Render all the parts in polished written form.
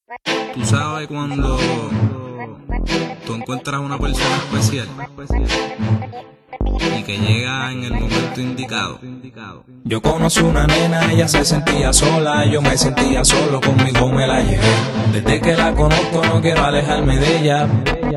Tú sabes cuando tú encuentras a una persona especial y que llega en el momento indicado. Yo conocí una nena, ella se sentía sola, yo me sentía solo, conmigo me la llevé. Desde que la conozco no quiero alejarme de ella.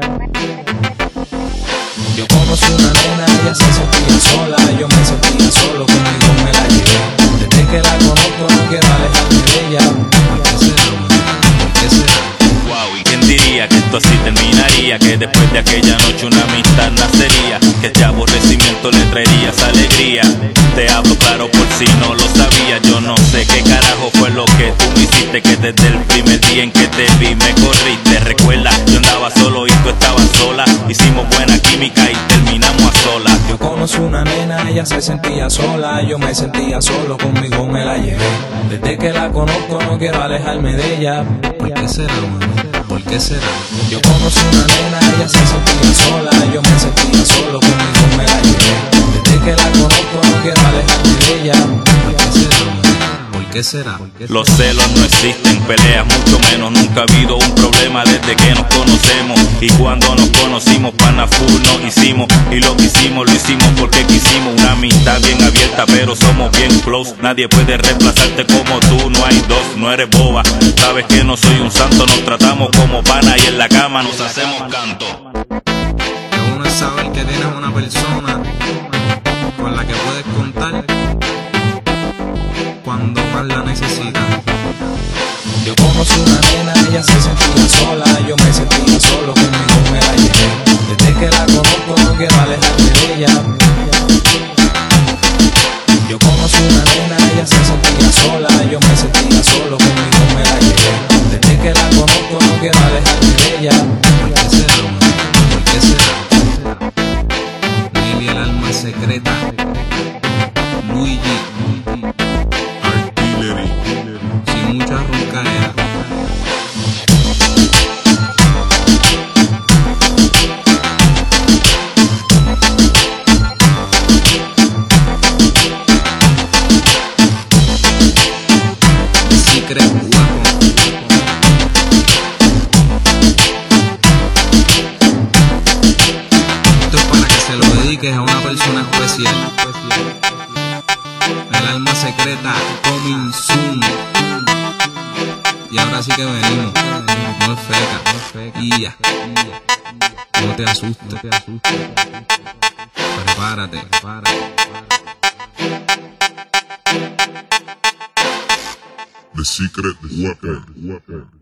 Yo conocí una nena, ella se sentía sola, yo me sentía solo, conmigo me la llevé. Desde que la conozco no quiero alejarme de ella. ¿Qué será? Wow, ¿y quién diría que esto así terminaría? Que después de aquella noche una amistad nacería, que este aborrecimiento le traería esa alegría. Te hablo claro por si no lo sabía. Yo no sé qué carajo fue lo que tú me hiciste, que desde el primer día en que te vi me corriste. Recuerda, yo andaba solo y tú estabas sola. Hicimos buena química y terminamos a solas. Yo conocí una nena, ella se sentía sola, yo me sentía solo, conmigo me la llevé. Desde que la conozco no quiero alejarme de ella. ¿Por qué será, mano? ¿Por qué será? Yo conocí una nena, ella se sentía sola, yo me sentía solo, conmigo me la llevé. Desde que la conozco no quiero alejarme de ella. ¿Por qué será, mano? ¿Por qué será? Los celos no existen, peleas mucho menos. Nunca ha habido un problema desde que nos conocemos. Y cuando nos conocimos, pana full nos hicimos. Y lo que hicimos, lo hicimos porque quisimos. Una amistad bien abierta, pero somos bien close. Nadie puede reemplazarte como tú, no hay dos, no eres boba. Sabes que no soy un santo, nos tratamos como pana y en la cama nos hacemos canto. Lo bueno es saber que tienes una persona con la que puedes contar cuando más la necesitas. Yo conocí una nena, ella se sentía sola, yo me sentía solo, conmigo me la llevé. Desde que la conozco no quiero alejarme de ella. Yo conocí una nena, ella se sentía sola, yo me sentía solo, conmigo me la llevé. Desde que la conozco no quiero alejarme de ella. ¿Por qué será, mano? ¿Por qué será? Nelly, el alma secreta. Luigi, Artillery, sin mucha roncadera. Secret Weapon. Esto es para que se lo dediques a una persona especial. El alma secreta, coming soon. Y ahora sí que venimos. No es feca. Y ya. No te asustes. Prepárate. The Secret Weapon.